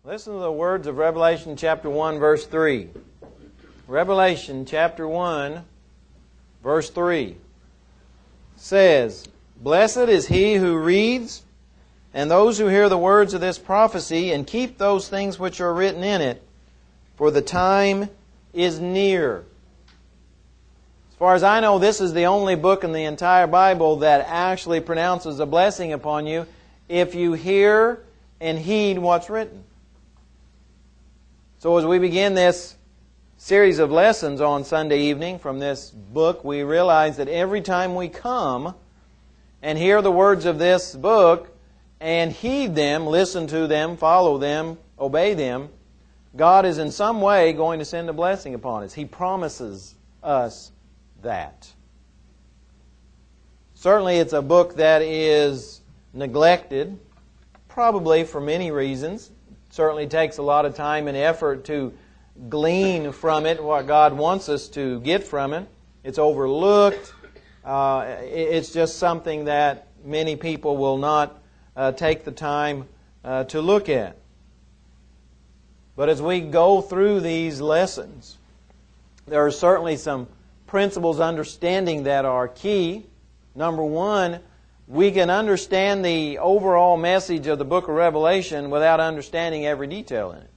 Listen to the words of Revelation chapter 1, verse 3. Revelation chapter 1, verse 3 says, "Blessed is he who reads, and those who hear the words of this prophecy, and keep those things which are written in it, for the time is near." As far as I know, this is the only book in the entire Bible that actually pronounces a blessing upon you if you hear and heed what's written. So as we begin this series of lessons on Sunday evening from this book, we realize that every time we come and hear the words of this book and heed them, listen to them, follow them, obey them, God is in some way going to send a blessing upon us. He promises us that. Certainly it's a book that is neglected, probably for many reasons. It certainly takes a lot of time and effort to glean from it what God wants us to get from it. It's overlooked. It's just something that many people will not take the time to look at. But as we go through these lessons, there are certainly some principles understanding that are key. Number one, we can understand the overall message of the book of Revelation without understanding every detail in it.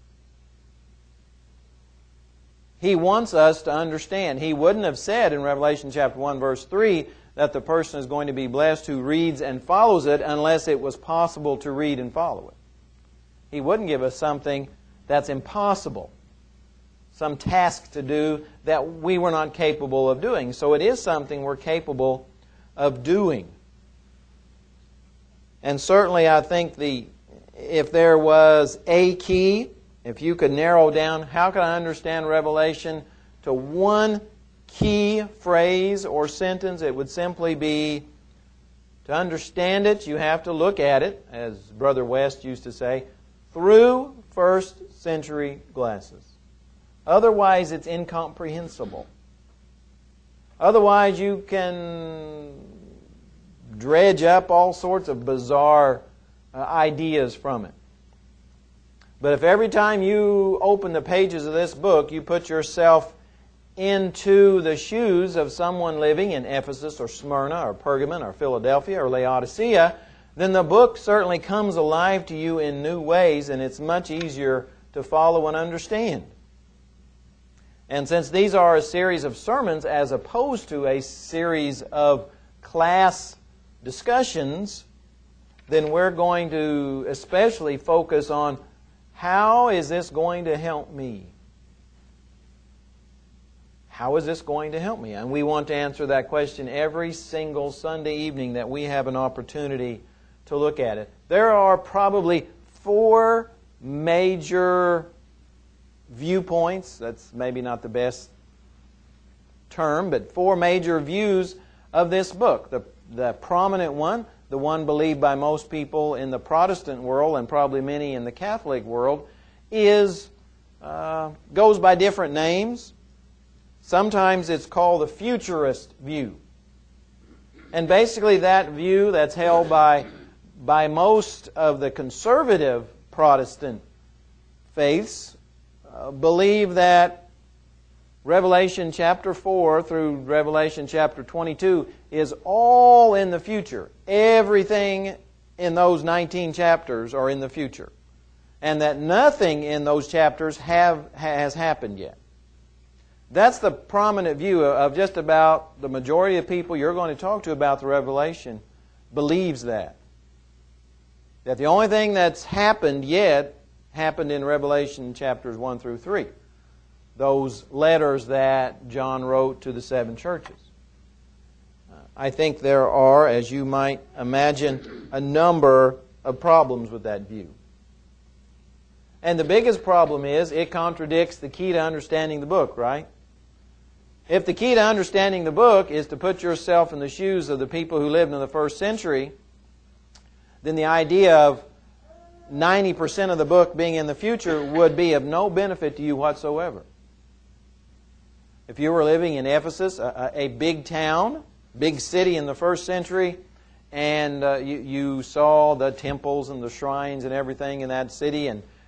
He wants us to understand. He wouldn't have said in Revelation chapter 1 verse 3 that the person is going to be blessed who reads and follows it unless it was possible to read and follow it. He wouldn't give us something that's impossible, some task to do that we were not capable of doing. So it is something we're capable of doing. And certainly I think if there was a key, if you could narrow down, how can I understand Revelation to one key phrase or sentence, it would simply be, to understand it, you have to look at it, as Brother West used to say, through first century glasses. Otherwise, it's incomprehensible. Otherwise, you can dredge up all sorts of bizarre ideas from it. But if every time you open the pages of this book, you put yourself into the shoes of someone living in Ephesus or Smyrna or Pergamon or Philadelphia or Laodicea, then the book certainly comes alive to you in new ways, and it's much easier to follow and understand. And since these are a series of sermons as opposed to a series of class discussions, then we're going to especially focus on how is this going to help me? How is this going to help me? And we want to answer that question every single Sunday evening that we have an opportunity to look at it. There are probably 4 major viewpoints. That's maybe not the best term, but 4 major views of this book. The prominent one, the one believed by most people in the Protestant world and probably many in the Catholic world, goes by different names. Sometimes it's called the futurist view. And basically that view that's held by most of the conservative Protestant faiths believe that Revelation chapter 4 through Revelation chapter 22 is all in the future. Everything in those 19 chapters are in the future. And that nothing in those chapters has happened yet. That's the prominent view of just about the majority of people you're going to talk to about the Revelation believes that. That the only thing that's happened yet happened in Revelation chapters 1 through 3. Those letters that John wrote to the 7 churches. I think there are, as you might imagine, a number of problems with that view. And the biggest problem is it contradicts the key to understanding the book, right? If the key to understanding the book is to put yourself in the shoes of the people who lived in the first century, then the idea of 90% of the book being in the future would be of no benefit to you whatsoever. If you were living in Ephesus, a big town, big city in the first century, and you saw the temples and the shrines and everything in that city, and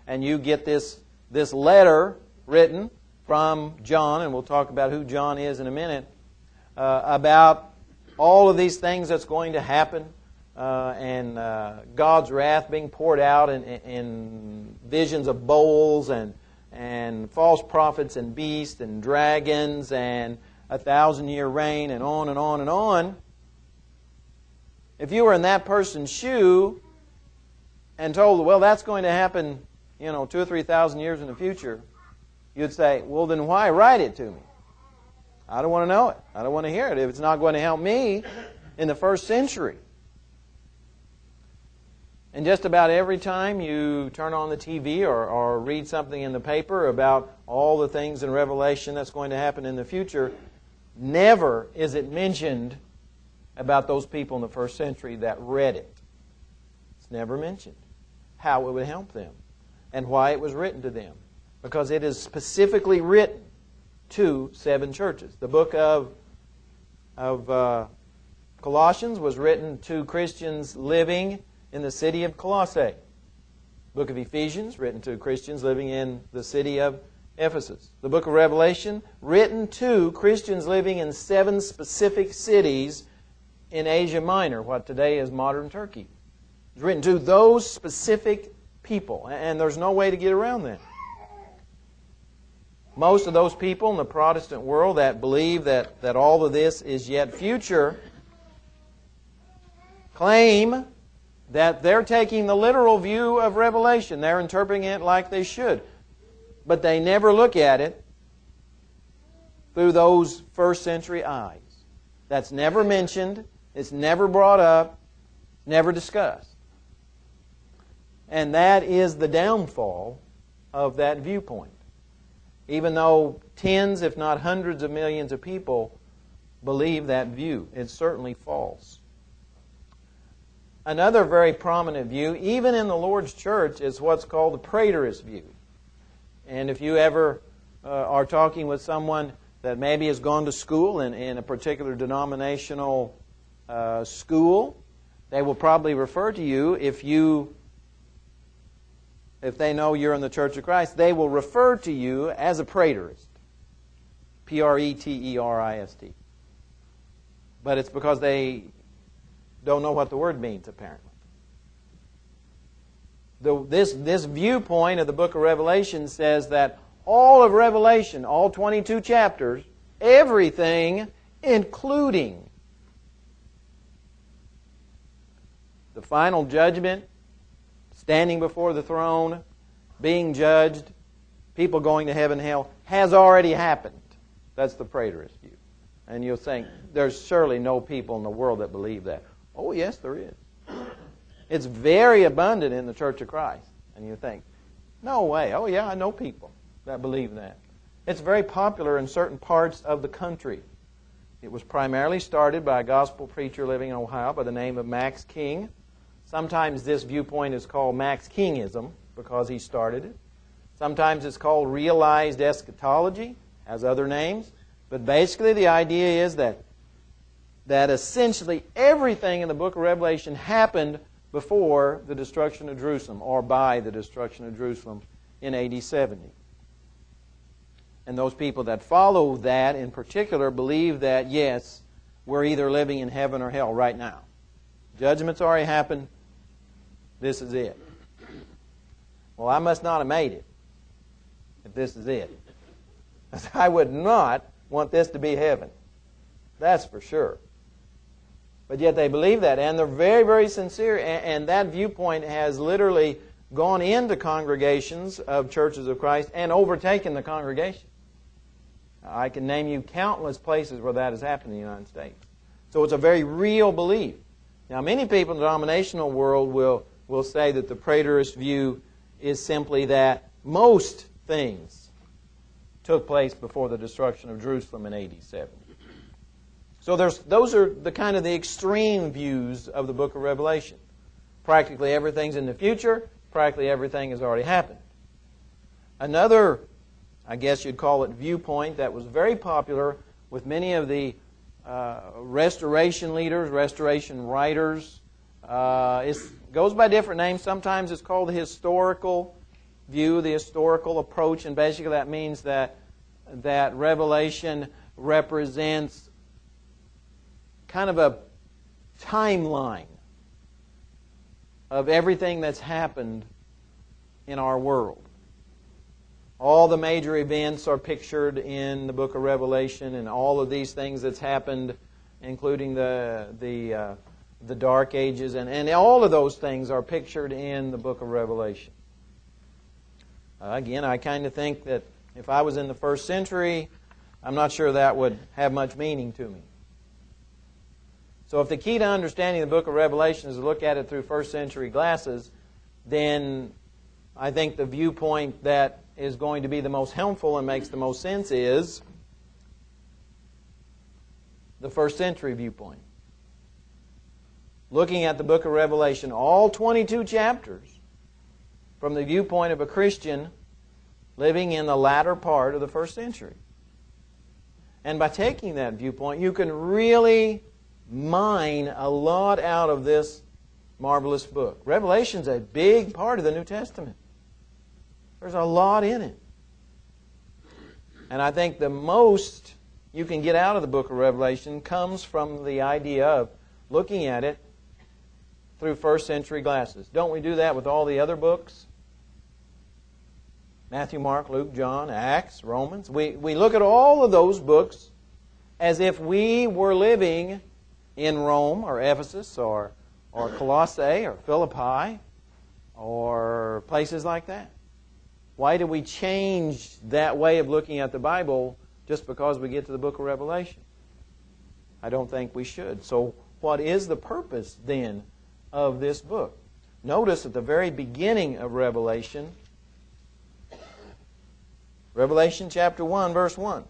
and you get this letter written from John, and we'll talk about who John is in a minute, about all of these things that's going to happen, and God's wrath being poured out in visions of bowls and false prophets and beasts and dragons and 1,000-year reign and on and on and on. If you were in that person's shoe and told, well, that's going to happen, 2,000 or 3,000 years in the future, you'd say, well, then why write it to me? I don't want to know it. I don't want to hear it if it's not going to help me in the first century. And just about every time you turn on the TV or read something in the paper about all the things in Revelation that's going to happen in the future, never is it mentioned about those people in the first century that read it. It's never mentioned how it would help them and why it was written to them. Because it is specifically written to 7 churches. The book of Colossians was written to Christians living in the city of Colossae. The book of Ephesians, written to Christians living in the city of Ephesus. The book of Revelation, written to Christians living in 7 specific cities in Asia Minor, what today is modern Turkey. It's written to those specific people, and there's no way to get around that. Most of those people in the Protestant world that believe that all of this is yet future claim that they're taking the literal view of Revelation. They're interpreting it like they should. But they never look at it through those first century eyes. That's never mentioned. It's never brought up. Never discussed. And that is the downfall of that viewpoint. Even though tens, if not hundreds of millions of people believe that view, it's certainly false. Another very prominent view, even in the Lord's church, is what's called the preterist view. And if you ever are talking with someone that maybe has gone to school in a particular denominational school, they will probably refer to you, if they know you're in the Church of Christ, they will refer to you as a preterist. Preterist. But it's because they don't know what the word means, apparently. This viewpoint of the book of Revelation says that all of Revelation, all 22 chapters, everything, including the final judgment, standing before the throne, being judged, people going to heaven and hell, has already happened. That's the preterist view. And you'll think, there's surely no people in the world that believe that. Oh, yes, there is. It's very abundant in the Church of Christ. And you think, no way. Oh, yeah, I know people that believe that. It's very popular in certain parts of the country. It was primarily started by a gospel preacher living in Ohio by the name of Max King. Sometimes this viewpoint is called Max Kingism because he started it. Sometimes it's called realized eschatology, has other names. But basically the idea is that essentially everything in the book of Revelation happened before the destruction of Jerusalem, or by the destruction of Jerusalem in AD 70. And those people that follow that in particular believe that, yes, we're either living in heaven or hell right now. Judgment's already happened. This is it. Well, I must not have made it if this is it. I would not want this to be heaven. That's for sure. But yet they believe that, and they're very, very sincere, and that viewpoint has literally gone into congregations of churches of Christ and overtaken the congregation. I can name you countless places where that has happened in the United States. So it's a very real belief. Now, many people in the denominational world will say that the preterist view is simply that most things took place before the destruction of Jerusalem in AD 70. So those are the kind of the extreme views of the book of Revelation. Practically everything's in the future. Practically everything has already happened. Another, I guess you'd call it, viewpoint that was very popular with many of the restoration leaders, restoration writers. It goes by different names. Sometimes it's called the historical view, the historical approach, and basically that means that Revelation represents kind of a timeline of everything that's happened in our world. All the major events are pictured in the book of Revelation, and all of these things that's happened, including the Dark Ages, and all of those things are pictured in the book of Revelation. Again, I kind of think that if I was in the first century, I'm not sure that would have much meaning to me. So if the key to understanding the book of Revelation is to look at it through first century glasses, then I think the viewpoint that is going to be the most helpful and makes the most sense is the first century viewpoint. Looking at the book of Revelation, all 22 chapters, from the viewpoint of a Christian living in the latter part of the first century. And by taking that viewpoint, you can really mine a lot out of this marvelous book. Revelation's a big part of the New Testament. There's a lot in it. And I think the most you can get out of the book of Revelation comes from the idea of looking at it through first century glasses. Don't we do that with all the other books? Matthew, Mark, Luke, John, Acts, Romans. We look at all of those books as if we were living in Rome or Ephesus or Colossae or Philippi or places like that. Why do we change that way of looking at the Bible just because we get to the book of Revelation? I don't think we should. So what is the purpose then of this book? Notice at the very beginning of Revelation, Revelation chapter 1, verse 1,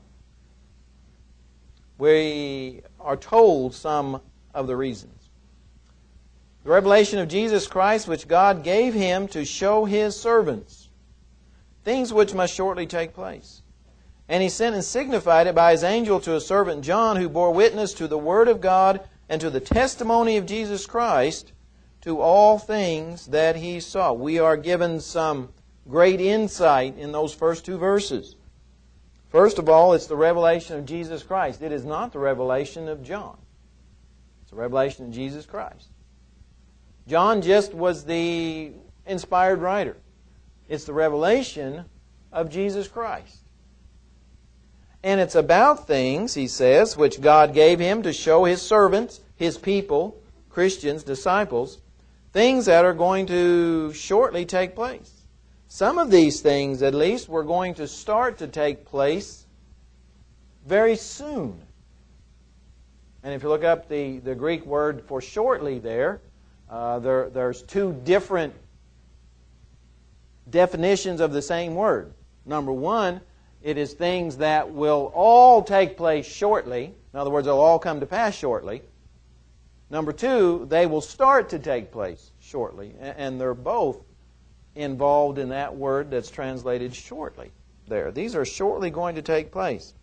we are told some of the reasons. The revelation of Jesus Christ, which God gave Him to show His servants, things which must shortly take place. And He sent and signified it by His angel to His servant John, who bore witness to the Word of God and to the testimony of Jesus Christ, to all things that He saw. We are given some great insight in those first two verses. First of all, it's the revelation of Jesus Christ. It is not the revelation of John. It's the revelation of Jesus Christ. John just was the inspired writer. It's the revelation of Jesus Christ. And it's about things, he says, which God gave Him to show His servants, His people, Christians, disciples, things that are going to shortly take place. Some of these things, at least, were going to start to take place very soon. And if you look up the Greek word for shortly there's two different definitions of the same word. Number one, it is things that will all take place shortly. In other words, they'll all come to pass shortly. Number two, they will start to take place shortly. And they're both involved in that word that's translated shortly there. These are shortly going to take place.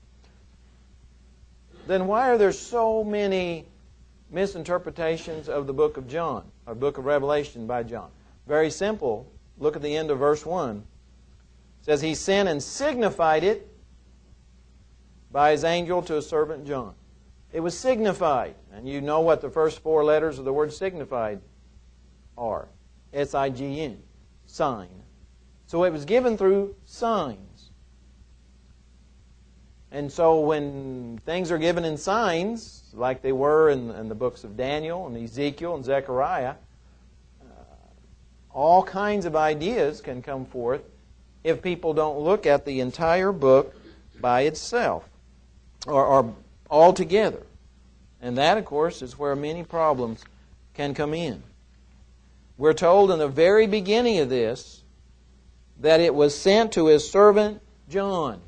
Then why are there so many misinterpretations of the book of John, or book of Revelation by John? Very simple. Look at the end of verse 1. It says, He sent and signified it by His angel to His servant John. It was signified. And you know what the first four letters of the word signified are. S-I-G-N. Sign. So it was given through signs. And so when things are given in signs, like they were in the books of Daniel and Ezekiel and Zechariah, all kinds of ideas can come forth if people don't look at the entire book by itself or all together. And that, of course, is where many problems can come in. We're told in the very beginning of this that it was sent to His servant John.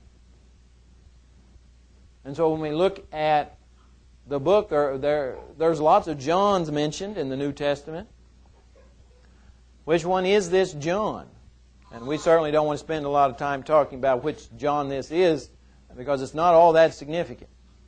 And so when we look at the book, there's lots of Johns mentioned in the New Testament. Which one is this John? And we certainly don't want to spend a lot of time talking about which John this is, because it's not all that significant.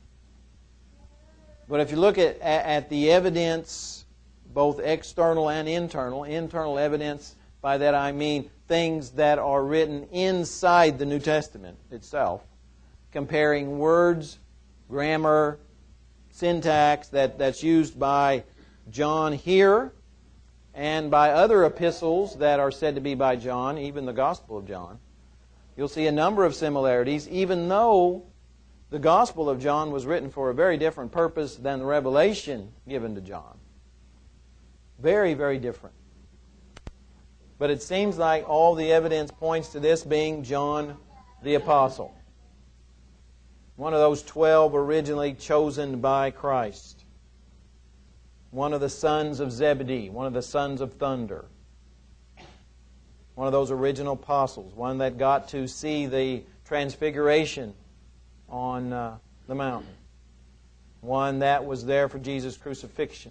But if you look at the evidence, both external and internal evidence By that I mean things that are written inside the New Testament itself, comparing words, grammar, syntax that's used by John here and by other epistles that are said to be by John, even the Gospel of John. You'll see a number of similarities, even though the Gospel of John was written for a very different purpose than the revelation given to John. Very, very different. But it seems like all the evidence points to this being John the Apostle. One of those 12 originally chosen by Christ. One of the sons of Zebedee, one of the sons of thunder. One of those original apostles, one that got to see the transfiguration on the mountain. One that was there for Jesus' crucifixion.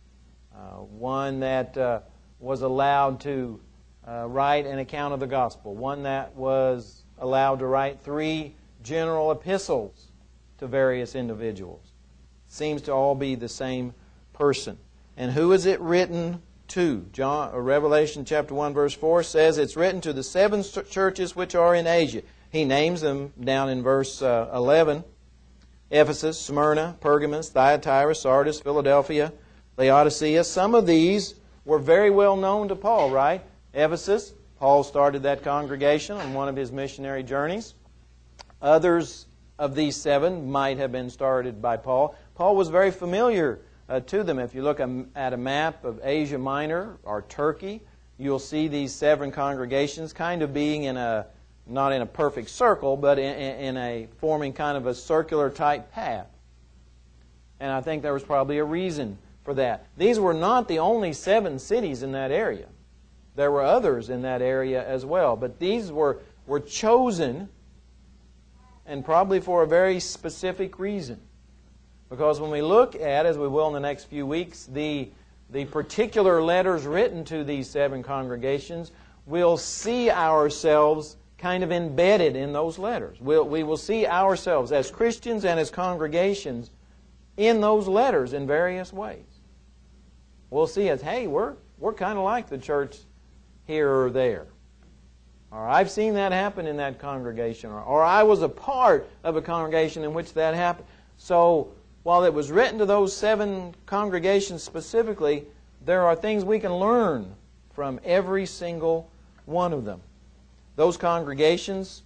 One that was allowed to write an account of the gospel. One that was allowed to write 3 general epistles to various individuals. Seems to all be the same person. And who is it written to? Revelation chapter 1 verse 4 says it's written to the 7 churches which are in Asia. He names them down in verse 11. Ephesus, Smyrna, Pergamos, Thyatira, Sardis, Philadelphia, Laodicea. Some of these were very well known to Paul, right? Ephesus, Paul started that congregation on one of his missionary journeys. Others of these 7 might have been started by Paul. Paul was very familiar to them. If you look at a map of Asia Minor or Turkey, you'll see these 7 congregations kind of being in a, not in a perfect circle, but in a forming kind of a circular type path. And I think there was probably a reason for that. These were not the only 7 cities in that area. There were others in that area as well. But these were chosen, and probably for a very specific reason. Because when we look at, as we will in the next few weeks, the particular letters written to these 7 congregations, we'll see ourselves kind of embedded in those letters. We will see ourselves as Christians and as congregations in those letters in various ways. We'll see as, hey, we're kind of like the church here or there. Or I've seen that happen in that congregation. Or I was a part of a congregation in which that happened. So while it was written to those 7 congregations specifically, there are things we can learn from every single one of them. Those congregations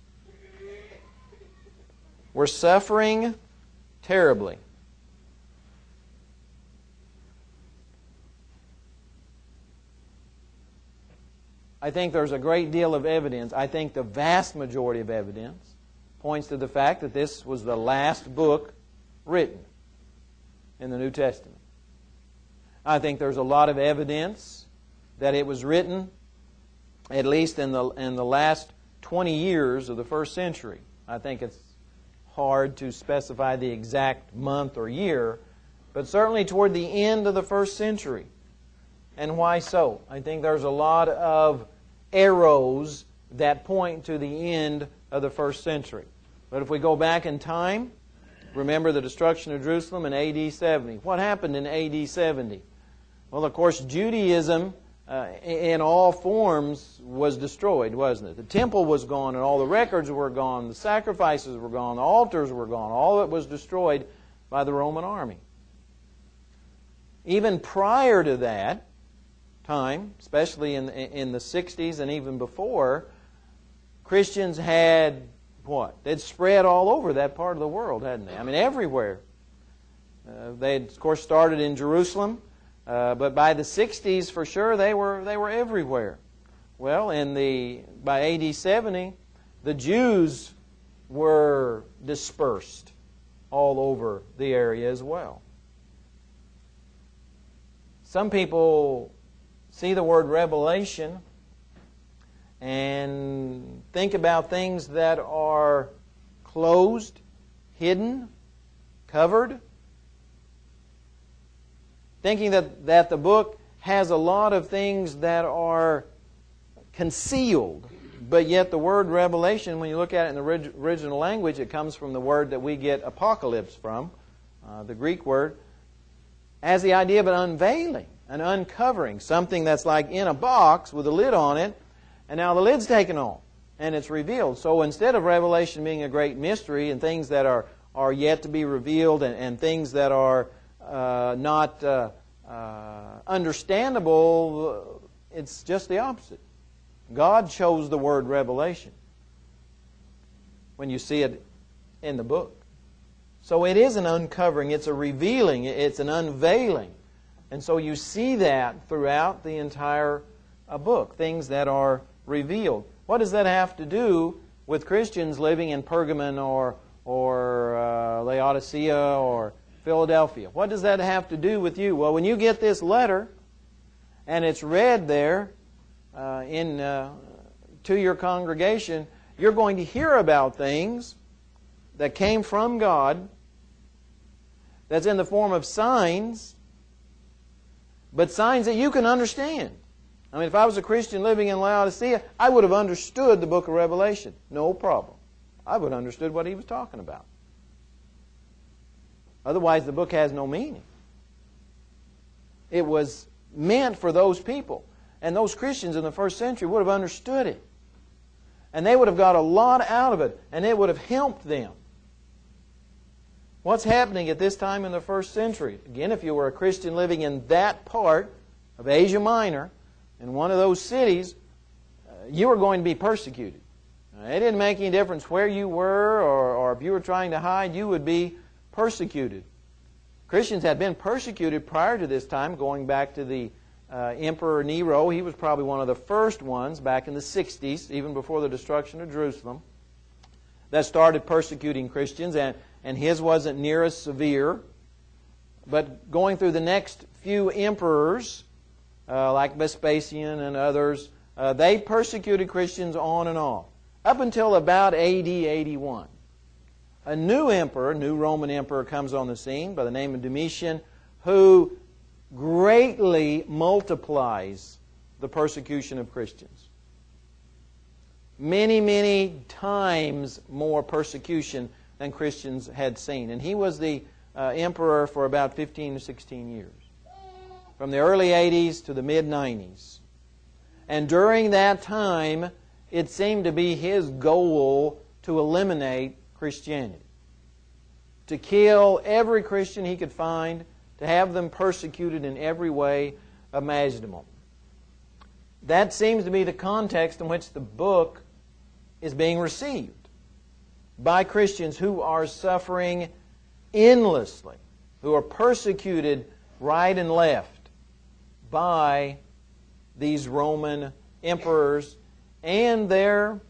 were suffering terribly. I think there's a great deal of evidence. I think the vast majority of evidence points to the fact that this was the last book written in the New Testament. I think there's a lot of evidence that it was written at least in the last 20 years of the first century. I think it's hard to specify the exact month or year, but certainly toward the end of the first century. And why so? I think there's a lot of arrows that point to the end of the first century. But if we go back in time, remember the destruction of Jerusalem in AD 70. What happened in AD 70? Well, of course, Judaism in all forms was destroyed, wasn't it? The temple was gone and all the records were gone. The sacrifices were gone. The altars were gone. All of it was destroyed by the Roman army. Even prior to that time, especially in the 60s and even before, Christians had what? They'd spread all over that part of the world, hadn't they? I mean, everywhere. They had, of course, started in Jerusalem, but by the 60s, for sure, they were everywhere. Well, by AD 70, the Jews were dispersed all over the area as well. Some people see the word revelation and think about things that are closed, hidden, covered, thinking that the book has a lot of things that are concealed. But yet the word revelation, when you look at it in the original language, it comes from the word that we get apocalypse from, the Greek word, has the idea of an unveiling. an uncovering, something that's like in a box with a lid on it, and now the lid's taken off, and it's revealed. So instead of Revelation being a great mystery and things that are yet to be revealed and things that are not understandable, it's just the opposite. God chose the word revelation when you see it in the book. So it is an uncovering, it's a revealing, it's an unveiling. And so you see that throughout the entire book, things that are revealed. What does that have to do with Christians living in Pergamon or Laodicea or Philadelphia? What does that have to do with you? Well, when you get this letter and it's read there to your congregation, you're going to hear about things that came from God, that's in the form of signs, but signs that you can understand. I mean, if I was a Christian living in Laodicea, I would have understood the book of Revelation. No problem. I would have understood what he was talking about. Otherwise, the book has no meaning. It was meant for those people. And those Christians in the first century would have understood it. And they would have got a lot out of it. And it would have helped them. What's happening at this time in the first century? Again, if you were a Christian living in that part of Asia Minor, in one of those cities, you were going to be persecuted. It didn't make any difference where you were or if you were trying to hide, you would be persecuted. Christians had been persecuted prior to this time, going back to the Emperor Nero. He was probably one of the first ones back in the 60s, even before the destruction of Jerusalem, that started persecuting Christians, and his wasn't near as severe. But going through the next few emperors, like Vespasian and others, they persecuted Christians on and off, up until about AD 81. A new emperor, new Roman emperor, comes on the scene by the name of Domitian, who greatly multiplies the persecution of Christians. Many, many times more persecution than Christians had seen. And he was the emperor for about 15 to 16 years, from the early 80s to the mid-90s. And during that time, it seemed to be his goal to eliminate Christianity, to kill every Christian he could find, to have them persecuted in every way imaginable. That seems to be the context in which the book is being received by Christians who are suffering endlessly, who are persecuted right and left by these Roman emperors and their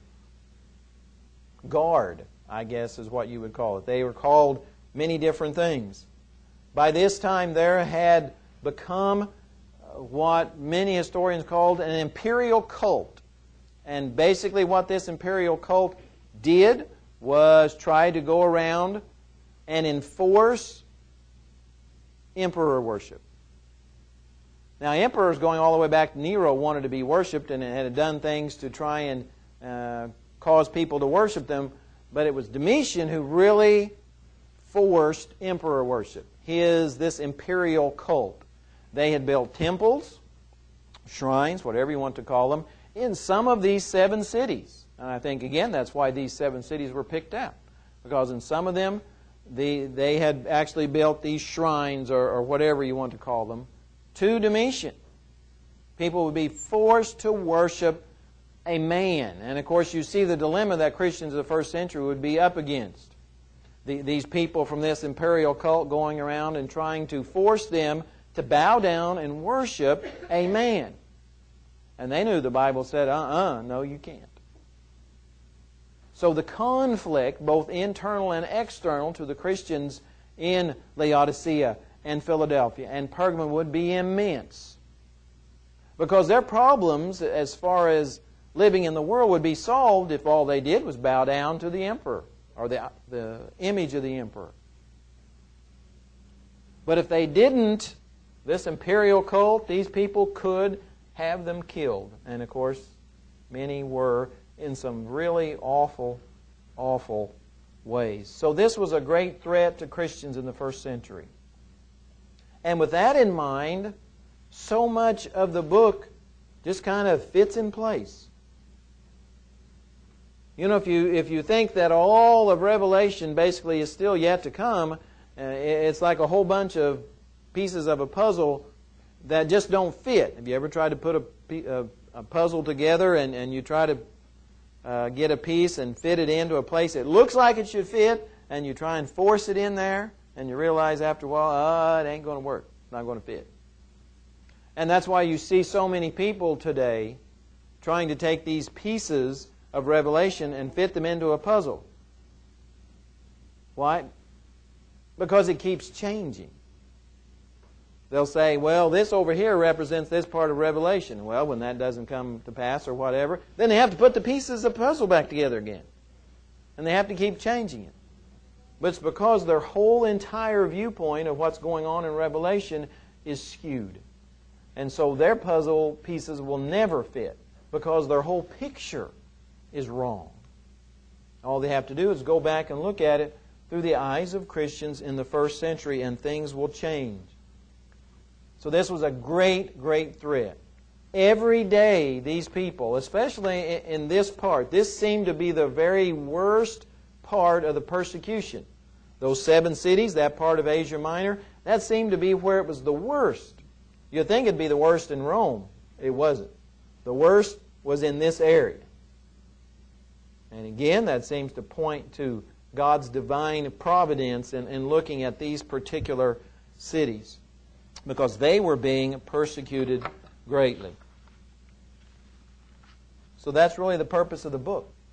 guard, I guess is what you would call it. They were called many different things. By this time, there had become what many historians called an imperial cult. And basically what this imperial cult did was try to go around and enforce emperor worship. Now, emperors going all the way back to Nero wanted to be worshipped and had done things to try and cause people to worship them, but it was Domitian who really forced emperor worship. This imperial cult. They had built temples, shrines, whatever you want to call them, in some of these 7 cities. And I think, again, that's why these 7 cities were picked out. Because in some of them, they had actually built these shrines, or whatever you want to call them, to Domitian. People would be forced to worship a man. And of course, you see the dilemma that Christians of the first century would be up against. These people from this imperial cult going around and trying to force them to bow down and worship a man. And they knew the Bible said, no, you can't. So the conflict, both internal and external, to the Christians in Laodicea and Philadelphia and Pergamon would be immense. Because their problems, as far as living in the world, would be solved if all they did was bow down to the emperor, or the image of the emperor. But if they didn't, this imperial cult, these people could have them killed. And of course, many were in some really awful, awful ways. So this was a great threat to Christians in the first century. And with that in mind, so much of the book just kind of fits in place. You know, if you think that all of Revelation basically is still yet to come, it's like a whole bunch of pieces of a puzzle that just don't fit. Have you ever tried to put a puzzle together and you try to get a piece and fit it into a place it looks like it should fit, and you try and force it in there, and you realize after a while, it ain't going to work. It's not going to fit. And that's why you see so many people today trying to take these pieces of Revelation and fit them into a puzzle. Why? Because it keeps changing. They'll say, well, this over here represents this part of Revelation. Well, when that doesn't come to pass or whatever, then they have to put the pieces of the puzzle back together again. And they have to keep changing it. But it's because their whole entire viewpoint of what's going on in Revelation is skewed. And so their puzzle pieces will never fit because their whole picture is wrong. All they have to do is go back and look at it through the eyes of Christians in the first century, and things will change. So this was a great, great threat. Every day these people, especially in this part, this seemed to be the very worst part of the persecution. Those 7 cities, that part of Asia Minor, that seemed to be where it was the worst. You'd think it'd be the worst in Rome. It wasn't. The worst was in this area. And again, that seems to point to God's divine providence in looking at these particular cities, because they were being persecuted greatly. So that's really the purpose of the book.